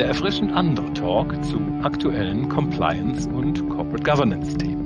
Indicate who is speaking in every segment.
Speaker 1: Der erfrischend andere Talk zu aktuellen Compliance- und Corporate Governance-Themen.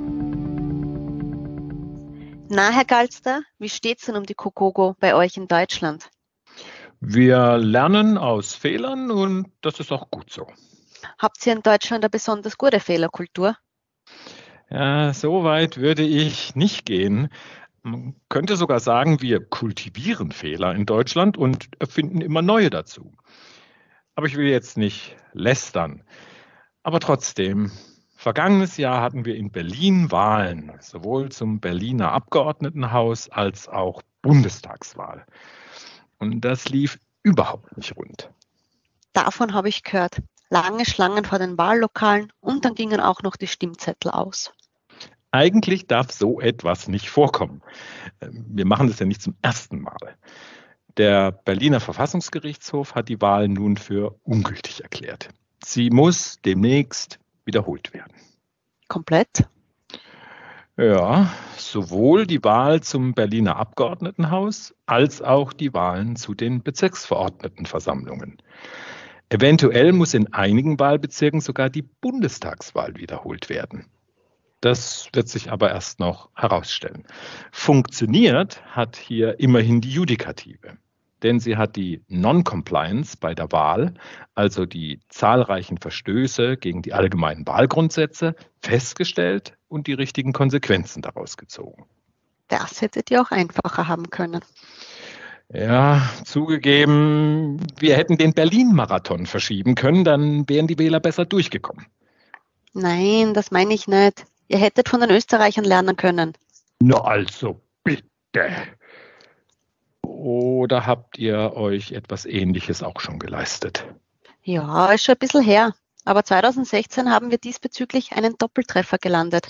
Speaker 2: Na, Herr Galster, wie steht's denn um die COCOGO bei euch in Deutschland?
Speaker 1: Wir lernen aus Fehlern und das ist auch gut so.
Speaker 2: Habt ihr in Deutschland eine besonders gute Fehlerkultur?
Speaker 1: Ja, so weit würde ich nicht gehen. Man könnte sogar sagen, wir kultivieren Fehler in Deutschland und erfinden immer neue dazu. Aber ich will jetzt nicht lästern. Aber trotzdem, vergangenes Jahr hatten wir in Berlin Wahlen, sowohl zum Berliner Abgeordnetenhaus als auch Bundestagswahl. Und das lief überhaupt nicht rund.
Speaker 2: Davon habe ich gehört. Lange Schlangen vor den Wahllokalen und dann gingen auch noch die Stimmzettel aus.
Speaker 1: Eigentlich darf so etwas nicht vorkommen. Wir machen das ja nicht zum ersten Mal. Der Berliner Verfassungsgerichtshof hat die Wahl nun für ungültig erklärt. Sie muss demnächst wiederholt werden.
Speaker 2: Komplett?
Speaker 1: Ja, sowohl die Wahl zum Berliner Abgeordnetenhaus als auch die Wahlen zu den Bezirksverordnetenversammlungen. Eventuell muss in einigen Wahlbezirken sogar die Bundestagswahl wiederholt werden. Das wird sich aber erst noch herausstellen. Funktioniert hat hier immerhin die Judikative, denn sie hat die Non-Compliance bei der Wahl, also die zahlreichen Verstöße gegen die allgemeinen Wahlgrundsätze, festgestellt und die richtigen Konsequenzen daraus gezogen.
Speaker 2: Das hättet ihr auch einfacher haben können.
Speaker 1: Ja, zugegeben, wir hätten den Berlin-Marathon verschieben können, dann wären die Wähler besser durchgekommen.
Speaker 2: Nein, das meine ich nicht. Ihr hättet von den Österreichern lernen können.
Speaker 1: Na also, bitte. Oder habt ihr euch etwas Ähnliches auch schon geleistet?
Speaker 2: Ja, ist schon ein bisschen her. Aber 2016 haben wir diesbezüglich einen Doppeltreffer gelandet.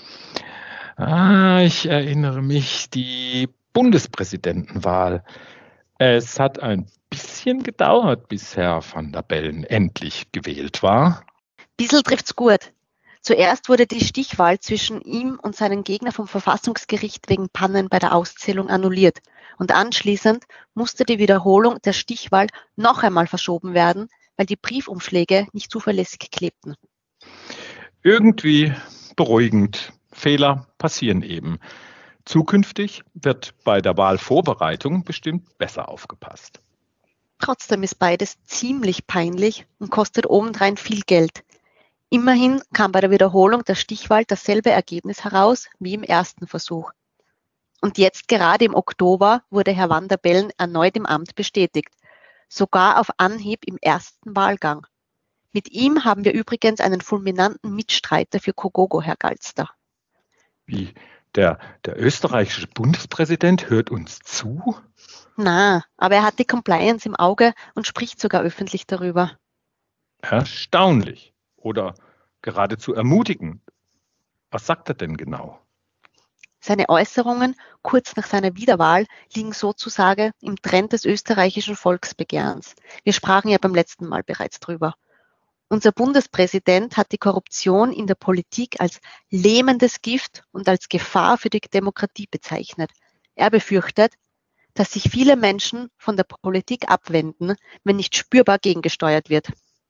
Speaker 1: Ich erinnere mich, die Bundespräsidentenwahl. Es hat ein bisschen gedauert, bis Herr van der Bellen endlich gewählt war.
Speaker 2: Bissl trifft's gut. Zuerst wurde die Stichwahl zwischen ihm und seinem Gegner vom Verfassungsgericht wegen Pannen bei der Auszählung annulliert. Und anschließend musste die Wiederholung der Stichwahl noch einmal verschoben werden, weil die Briefumschläge nicht zuverlässig klebten.
Speaker 1: Irgendwie beruhigend. Fehler passieren eben. Zukünftig wird bei der Wahlvorbereitung bestimmt besser aufgepasst.
Speaker 2: Trotzdem ist beides ziemlich peinlich und kostet obendrein viel Geld. Immerhin kam bei der Wiederholung der Stichwahl dasselbe Ergebnis heraus wie im ersten Versuch. Und jetzt gerade im Oktober wurde Herr van der Bellen erneut im Amt bestätigt, sogar auf Anhieb im ersten Wahlgang. Mit ihm haben wir übrigens einen fulminanten Mitstreiter für COCOGO, Herr Galster.
Speaker 1: Wie, der österreichische Bundespräsident hört uns zu?
Speaker 2: Na, aber er hat die Compliance im Auge und spricht sogar öffentlich darüber.
Speaker 1: Erstaunlich oder geradezu ermutigend. Was sagt er denn genau?
Speaker 2: Seine Äußerungen kurz nach seiner Wiederwahl liegen sozusagen im Trend des österreichischen Volksbegehrens. Wir sprachen ja beim letzten Mal bereits drüber. Unser Bundespräsident hat die Korruption in der Politik als lähmendes Gift und als Gefahr für die Demokratie bezeichnet. Er befürchtet, dass sich viele Menschen von der Politik abwenden, wenn nicht spürbar gegengesteuert wird.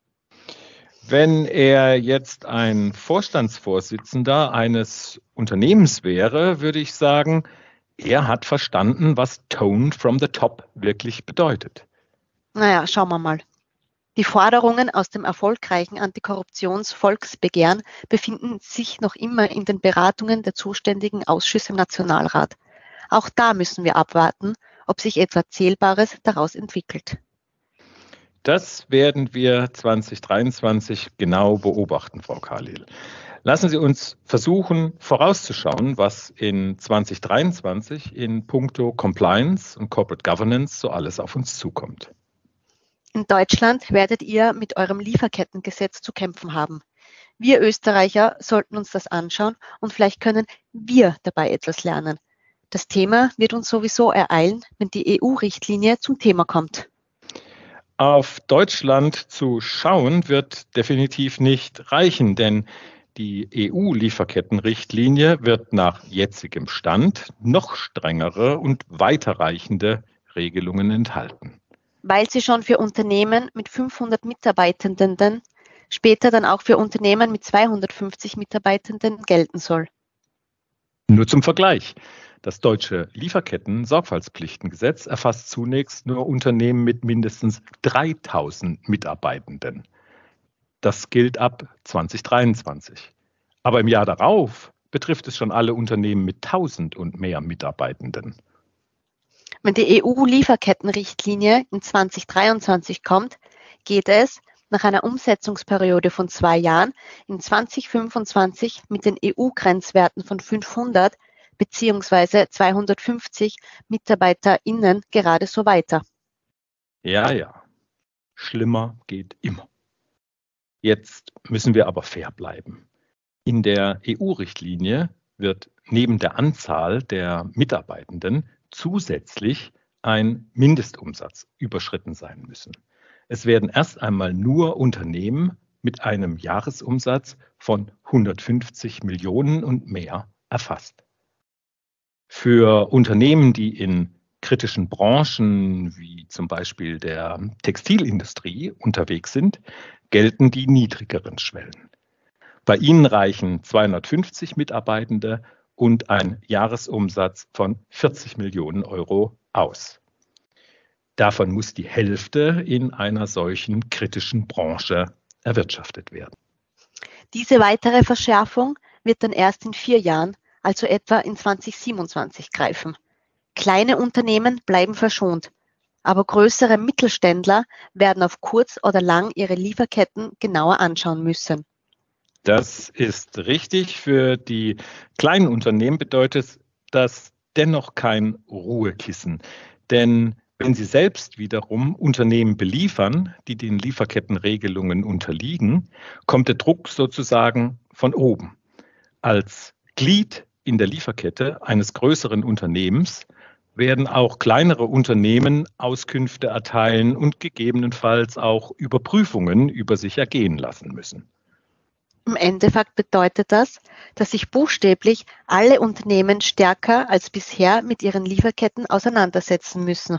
Speaker 1: Wenn er jetzt ein Vorstandsvorsitzender eines Unternehmens wäre, würde ich sagen, er hat verstanden, was Tone from the Top wirklich bedeutet.
Speaker 2: Naja, schauen wir mal. Die Forderungen aus dem erfolgreichen Antikorruptionsvolksbegehren befinden sich noch immer in den Beratungen der zuständigen Ausschüsse im Nationalrat. Auch da müssen wir abwarten, ob sich etwas Zählbares daraus entwickelt.
Speaker 1: Das werden wir 2023 genau beobachten, Frau Khalil. Lassen Sie uns versuchen, vorauszuschauen, was in 2023 in puncto Compliance und Corporate Governance so alles auf uns zukommt.
Speaker 2: In Deutschland werdet ihr mit eurem Lieferkettengesetz zu kämpfen haben. Wir Österreicher sollten uns das anschauen und vielleicht können wir dabei etwas lernen. Das Thema wird uns sowieso ereilen, wenn die EU-Richtlinie zum Thema kommt.
Speaker 1: Auf Deutschland zu schauen wird definitiv nicht reichen, denn die EU-Lieferkettenrichtlinie wird nach jetzigem Stand noch strengere und weiterreichende Regelungen enthalten.
Speaker 2: weil sie schon für Unternehmen mit 500 Mitarbeitenden, später dann auch für Unternehmen mit 250 Mitarbeitenden gelten soll.
Speaker 1: Nur zum Vergleich. Das deutsche Lieferketten-Sorgfaltspflichtengesetz erfasst zunächst nur Unternehmen mit mindestens 3000 Mitarbeitenden. Das gilt ab 2023. Aber im Jahr darauf betrifft es schon alle Unternehmen mit 1000 und mehr Mitarbeitenden.
Speaker 2: Wenn die EU-Lieferkettenrichtlinie in 2023 kommt, geht es nach einer Umsetzungsperiode von 2 Jahren in 2025 mit den EU-Grenzwerten von 500 bzw. 250 MitarbeiterInnen gerade so weiter.
Speaker 1: Ja. Schlimmer geht immer. Jetzt müssen wir aber fair bleiben. In der EU-Richtlinie wird neben der Anzahl der Mitarbeitenden zusätzlich ein Mindestumsatz überschritten sein müssen. Es werden erst einmal nur Unternehmen mit einem Jahresumsatz von 150 Millionen und mehr erfasst. Für Unternehmen, die in kritischen Branchen wie zum Beispiel der Textilindustrie unterwegs sind, gelten die niedrigeren Schwellen. Bei ihnen reichen 250 Mitarbeitende und ein Jahresumsatz von 40 Millionen Euro aus. Davon muss die Hälfte in einer solchen kritischen Branche erwirtschaftet werden.
Speaker 2: Diese weitere Verschärfung wird dann erst in 4 Jahren, also etwa in 2027, greifen. Kleine Unternehmen bleiben verschont, aber größere Mittelständler werden auf kurz oder lang ihre Lieferketten genauer anschauen müssen.
Speaker 1: Das ist richtig. Für die kleinen Unternehmen bedeutet das dennoch kein Ruhekissen. Denn wenn sie selbst wiederum Unternehmen beliefern, die den Lieferkettenregelungen unterliegen, kommt der Druck sozusagen von oben. Als Glied in der Lieferkette eines größeren Unternehmens werden auch kleinere Unternehmen Auskünfte erteilen und gegebenenfalls auch Überprüfungen über sich ergehen lassen müssen.
Speaker 2: Im Endeffekt bedeutet das, dass sich buchstäblich alle Unternehmen stärker als bisher mit ihren Lieferketten auseinandersetzen müssen.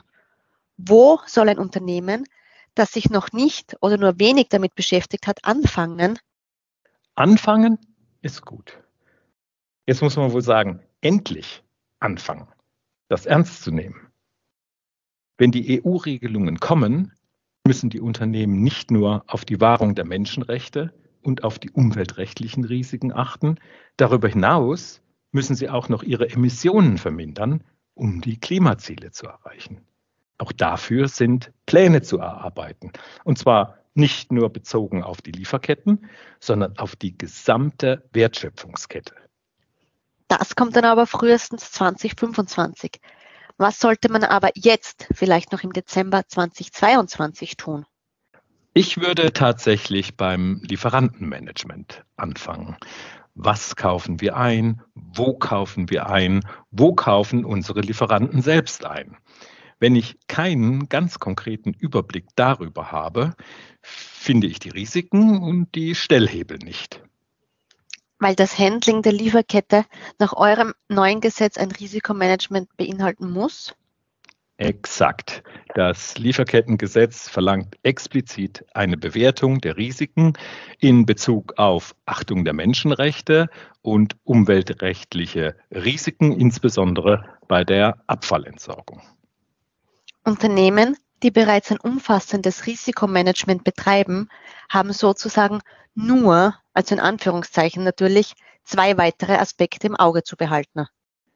Speaker 2: Wo soll ein Unternehmen, das sich noch nicht oder nur wenig damit beschäftigt hat, anfangen?
Speaker 1: Anfangen ist gut. Jetzt muss man wohl sagen, endlich anfangen, das ernst zu nehmen. Wenn die EU-Regelungen kommen, müssen die Unternehmen nicht nur auf die Wahrung der Menschenrechte und auf die umweltrechtlichen Risiken achten, darüber hinaus müssen sie auch noch ihre Emissionen vermindern, um die Klimaziele zu erreichen. Auch dafür sind Pläne zu erarbeiten. Und zwar nicht nur bezogen auf die Lieferketten, sondern auf die gesamte Wertschöpfungskette.
Speaker 2: Das kommt dann aber frühestens 2025. Was sollte man aber jetzt, vielleicht noch im Dezember 2022 tun?
Speaker 1: Ich würde tatsächlich beim Lieferantenmanagement anfangen. Was kaufen wir ein? Wo kaufen wir ein? Wo kaufen unsere Lieferanten selbst ein? Wenn ich keinen ganz konkreten Überblick darüber habe, finde ich die Risiken und die Stellhebel nicht.
Speaker 2: Weil das Handling der Lieferkette nach eurem neuen Gesetz ein Risikomanagement beinhalten muss?
Speaker 1: Exakt. Das Lieferkettengesetz verlangt explizit eine Bewertung der Risiken in Bezug auf Achtung der Menschenrechte und umweltrechtliche Risiken, insbesondere bei der Abfallentsorgung.
Speaker 2: Unternehmen, die bereits ein umfassendes Risikomanagement betreiben, haben sozusagen nur, also in Anführungszeichen natürlich, 2 weitere Aspekte im Auge zu behalten.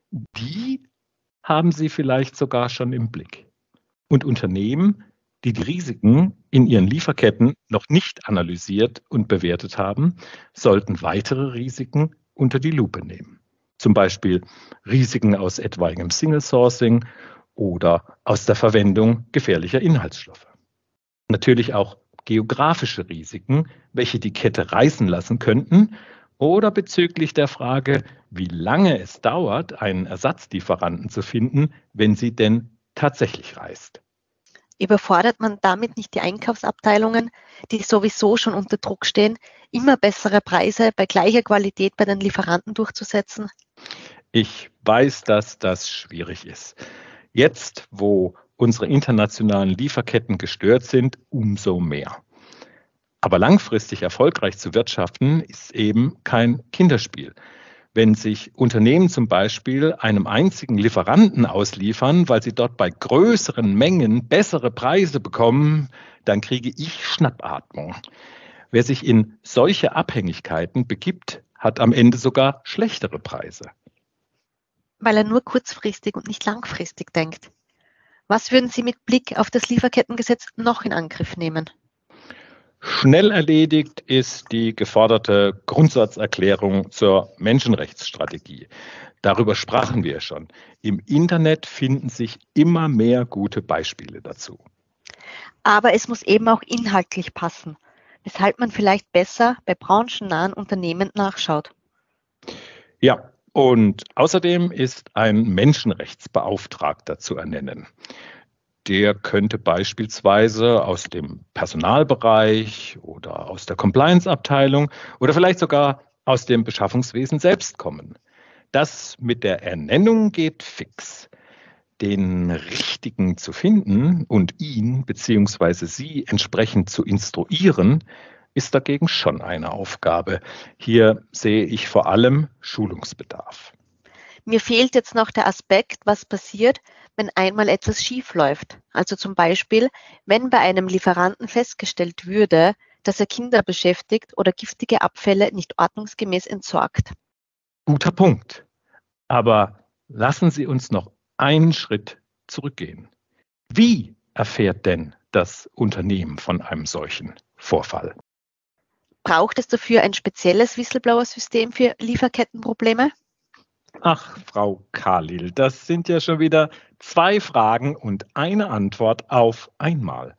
Speaker 1: Die haben Sie vielleicht sogar schon im Blick. Und Unternehmen, die die Risiken in ihren Lieferketten noch nicht analysiert und bewertet haben, sollten weitere Risiken unter die Lupe nehmen. Zum Beispiel Risiken aus etwaigem Single Sourcing oder aus der Verwendung gefährlicher Inhaltsstoffe. Natürlich auch geografische Risiken, welche die Kette reißen lassen könnten, oder bezüglich der Frage, wie lange es dauert, einen Ersatzlieferanten zu finden, wenn sie denn tatsächlich reißt.
Speaker 2: Überfordert man damit nicht die Einkaufsabteilungen, die sowieso schon unter Druck stehen, immer bessere Preise bei gleicher Qualität bei den Lieferanten durchzusetzen?
Speaker 1: Ich weiß, dass das schwierig ist. Jetzt, wo unsere internationalen Lieferketten gestört sind, umso mehr. Aber langfristig erfolgreich zu wirtschaften, ist eben kein Kinderspiel. Wenn sich Unternehmen zum Beispiel einem einzigen Lieferanten ausliefern, weil sie dort bei größeren Mengen bessere Preise bekommen, dann kriege ich Schnappatmung. Wer sich in solche Abhängigkeiten begibt, hat am Ende sogar schlechtere Preise.
Speaker 2: Weil er nur kurzfristig und nicht langfristig denkt. Was würden Sie mit Blick auf das Lieferkettengesetz noch in Angriff nehmen?
Speaker 1: Schnell erledigt ist die geforderte Grundsatzerklärung zur Menschenrechtsstrategie. Darüber sprachen wir schon. Im Internet finden sich immer mehr gute Beispiele dazu.
Speaker 2: Aber es muss eben auch inhaltlich passen, weshalb man vielleicht besser bei branchennahen Unternehmen nachschaut.
Speaker 1: Ja, und außerdem ist ein Menschenrechtsbeauftragter zu ernennen. Der könnte beispielsweise aus dem Personalbereich oder aus der Compliance-Abteilung oder vielleicht sogar aus dem Beschaffungswesen selbst kommen. Das mit der Ernennung geht fix. Den Richtigen zu finden und ihn bzw. sie entsprechend zu instruieren, ist dagegen schon eine Aufgabe. Hier sehe ich vor allem Schulungsbedarf.
Speaker 2: Mir fehlt jetzt noch der Aspekt, was passiert, wenn einmal etwas schief läuft. Also zum Beispiel, wenn bei einem Lieferanten festgestellt würde, dass er Kinder beschäftigt oder giftige Abfälle nicht ordnungsgemäß entsorgt.
Speaker 1: Guter Punkt. Aber lassen Sie uns noch einen Schritt zurückgehen. Wie erfährt denn das Unternehmen von einem solchen Vorfall?
Speaker 2: Braucht es dafür ein spezielles Whistleblower-System für Lieferkettenprobleme?
Speaker 1: Ach, Frau Khalil, das sind ja schon wieder 2 Fragen und eine Antwort auf einmal.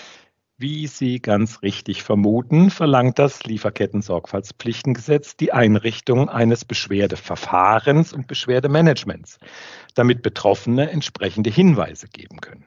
Speaker 1: Wie Sie ganz richtig vermuten, verlangt das Lieferketten-Sorgfaltspflichtengesetz die Einrichtung eines Beschwerdeverfahrens und Beschwerdemanagements, damit Betroffene entsprechende Hinweise geben können.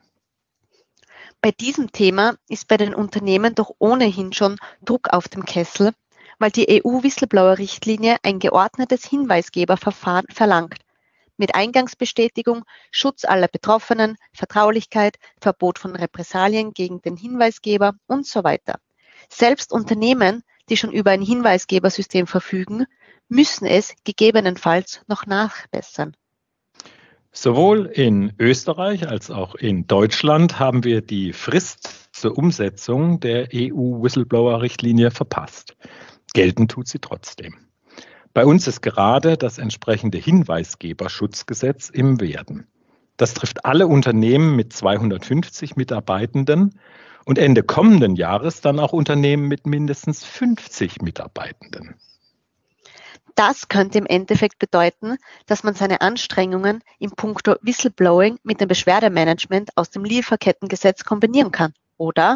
Speaker 2: Bei diesem Thema ist bei den Unternehmen doch ohnehin schon Druck auf dem Kessel, weil die EU-Whistleblower-Richtlinie ein geordnetes Hinweisgeberverfahren verlangt. Mit Eingangsbestätigung, Schutz aller Betroffenen, Vertraulichkeit, Verbot von Repressalien gegen den Hinweisgeber und so weiter. Selbst Unternehmen, die schon über ein Hinweisgebersystem verfügen, müssen es gegebenenfalls noch nachbessern.
Speaker 1: Sowohl in Österreich als auch in Deutschland haben wir die Frist zur Umsetzung der EU-Whistleblower-Richtlinie verpasst. Gelten tut sie trotzdem. Bei uns ist gerade das entsprechende Hinweisgeberschutzgesetz im Werden. Das trifft alle Unternehmen mit 250 Mitarbeitenden und Ende kommenden Jahres dann auch Unternehmen mit mindestens 50 Mitarbeitenden.
Speaker 2: Das könnte im Endeffekt bedeuten, dass man seine Anstrengungen in puncto Whistleblowing mit dem Beschwerdemanagement aus dem Lieferkettengesetz kombinieren kann, oder?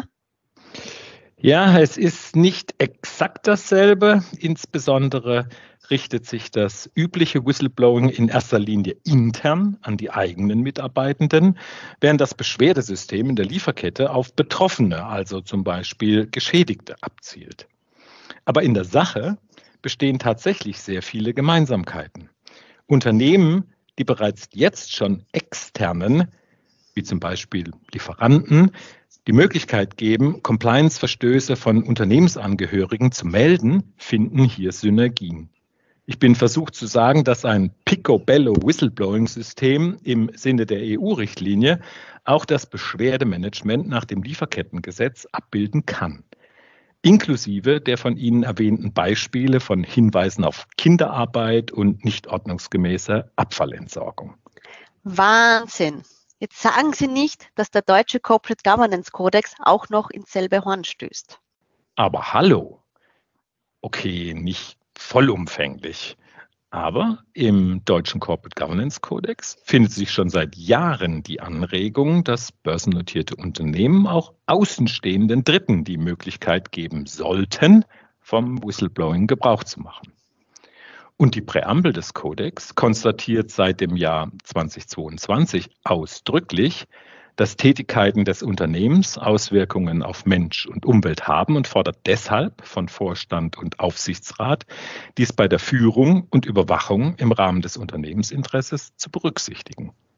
Speaker 1: Ja, es ist nicht exakt dasselbe. Insbesondere richtet sich das übliche Whistleblowing in erster Linie intern an die eigenen Mitarbeitenden, während das Beschwerdesystem in der Lieferkette auf Betroffene, also zum Beispiel Geschädigte, abzielt. Aber in der Sache bestehen tatsächlich sehr viele Gemeinsamkeiten. Unternehmen, die bereits jetzt schon externen, wie zum Beispiel Lieferanten, die Möglichkeit geben, Compliance-Verstöße von Unternehmensangehörigen zu melden, finden hier Synergien. Ich bin versucht zu sagen, dass ein Picobello-Whistleblowing-System im Sinne der EU-Richtlinie auch das Beschwerdemanagement nach dem Lieferkettengesetz abbilden kann. Inklusive der von Ihnen erwähnten Beispiele von Hinweisen auf Kinderarbeit und nicht ordnungsgemäße Abfallentsorgung.
Speaker 2: Wahnsinn! Jetzt sagen Sie nicht, dass der deutsche Corporate Governance Kodex auch noch ins selbe Horn stößt.
Speaker 1: Aber hallo, okay, nicht vollumfänglich. Aber im deutschen Corporate Governance Kodex findet sich schon seit Jahren die Anregung, dass börsennotierte Unternehmen auch außenstehenden Dritten die Möglichkeit geben sollten, vom Whistleblowing Gebrauch zu machen. Und die Präambel des Kodex konstatiert seit dem Jahr 2022 ausdrücklich, dass Tätigkeiten des Unternehmens Auswirkungen auf Mensch und Umwelt haben und fordert deshalb von Vorstand und Aufsichtsrat, dies bei der Führung und Überwachung im Rahmen des Unternehmensinteresses zu berücksichtigen.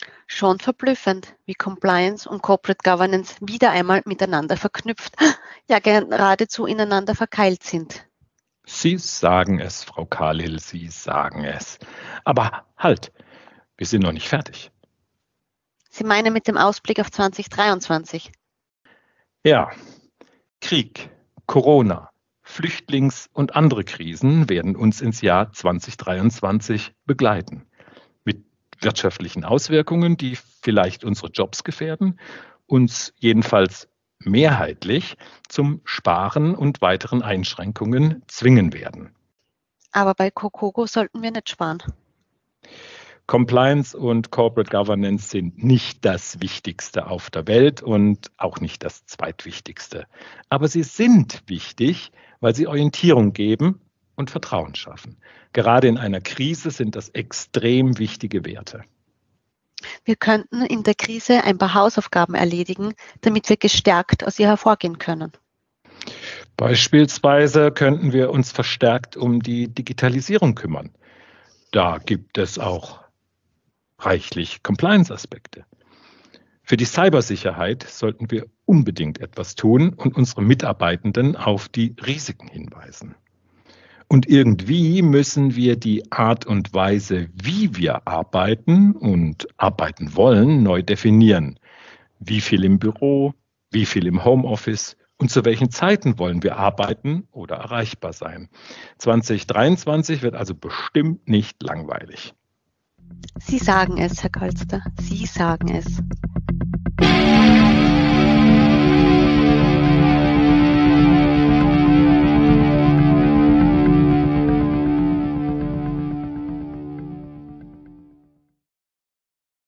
Speaker 2: Schon verblüffend, wie Compliance und Corporate Governance wieder einmal miteinander verknüpft, ja geradezu ineinander verkeilt sind.
Speaker 1: Sie sagen es, Frau Carlhill, Sie sagen es. Aber halt, wir sind noch nicht fertig.
Speaker 2: Sie meinen mit dem Ausblick auf 2023?
Speaker 1: Ja, Krieg, Corona, Flüchtlings- und andere Krisen werden uns ins Jahr 2023 begleiten. Mit wirtschaftlichen Auswirkungen, die vielleicht unsere Jobs gefährden, uns jedenfalls mehrheitlich zum Sparen und weiteren Einschränkungen zwingen werden.
Speaker 2: Aber bei COCOGO sollten wir nicht sparen.
Speaker 1: Compliance und Corporate Governance sind nicht das Wichtigste auf der Welt und auch nicht das zweitwichtigste. Aber sie sind wichtig, weil sie Orientierung geben und Vertrauen schaffen. Gerade in einer Krise sind das extrem wichtige Werte.
Speaker 2: Wir könnten in der Krise ein paar Hausaufgaben erledigen, damit wir gestärkt aus ihr hervorgehen können.
Speaker 1: Beispielsweise könnten wir uns verstärkt um die Digitalisierung kümmern. Da gibt es auch reichlich Compliance-Aspekte. Für die Cybersicherheit sollten wir unbedingt etwas tun und unsere Mitarbeitenden auf die Risiken hinweisen. Und irgendwie müssen wir die Art und Weise, wie wir arbeiten und arbeiten wollen, neu definieren. Wie viel im Büro, wie viel im Homeoffice und zu welchen Zeiten wollen wir arbeiten oder erreichbar sein. 2023 wird also bestimmt nicht langweilig.
Speaker 2: Sie sagen es, Herr Kalster, Sie sagen es.